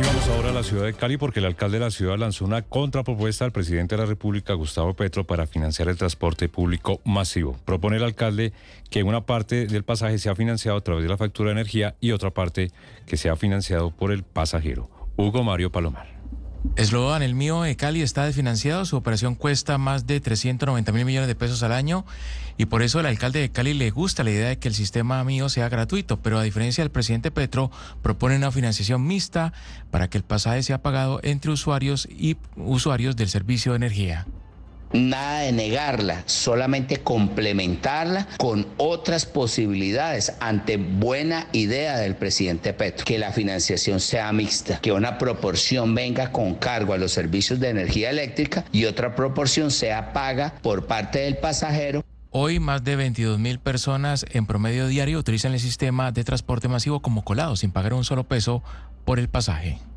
Y vamos ahora a la ciudad de Cali porque el alcalde de la ciudad lanzó una contrapropuesta al presidente de la República, Gustavo Petro, para financiar el transporte público masivo. Propone el alcalde que una parte del pasaje sea financiado a través de la factura de energía y otra parte que sea financiado por el pasajero. Hugo Mario Palomar. Eslogan, el mío de Cali está desfinanciado, su operación cuesta más de 390.000 millones de pesos al año y por eso el alcalde de Cali le gusta la idea de que el sistema mío sea gratuito, pero a diferencia del presidente Petro, propone una financiación mixta para que el pasaje sea pagado entre usuarios y usuarios del servicio de energía. Nada de negarla, solamente complementarla con otras posibilidades ante buena idea del presidente Petro, que la financiación sea mixta, que una proporción venga con cargo a los servicios de energía eléctrica y otra proporción sea paga por parte del pasajero. Hoy más de 22.000 personas en promedio diario utilizan el sistema de transporte masivo como colado, sin pagar un solo peso por el pasaje.